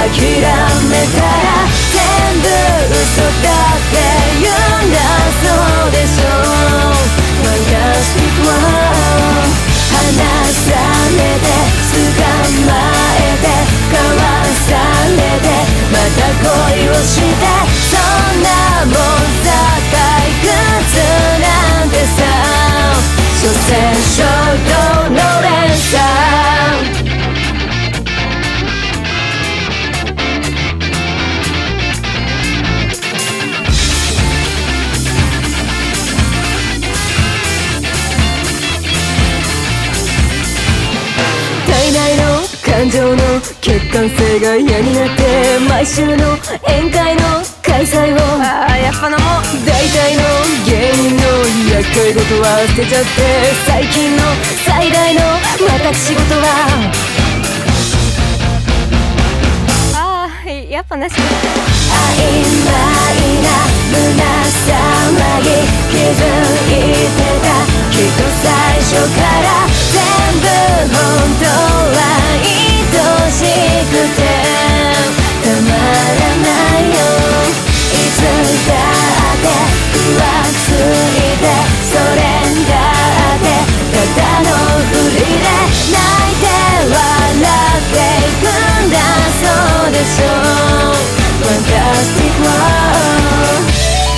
めたら全部嘘だって言うんだそうでしょう Fantastic World 離されて捕まえて交わされてまた恋をしてそんなもんさ退屈なんてさ所詮衝動の連鎖感情の客観性が嫌になって毎週の宴会の開催をやっぱのも大体の芸人の厄介事は捨てちゃって最近の最大の私事はやっぱなし曖昧な胸騒ぎ気づいてたきっと最初から全部本当は愛しくてたまらないよいつだって浮ついてそれだってただのふりで泣いて笑っていくんだそうでしょう Fantastic World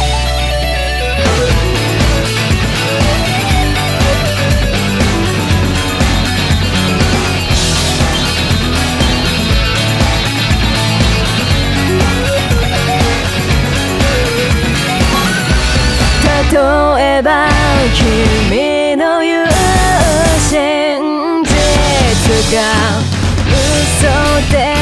例えば君の言う真実が嘘で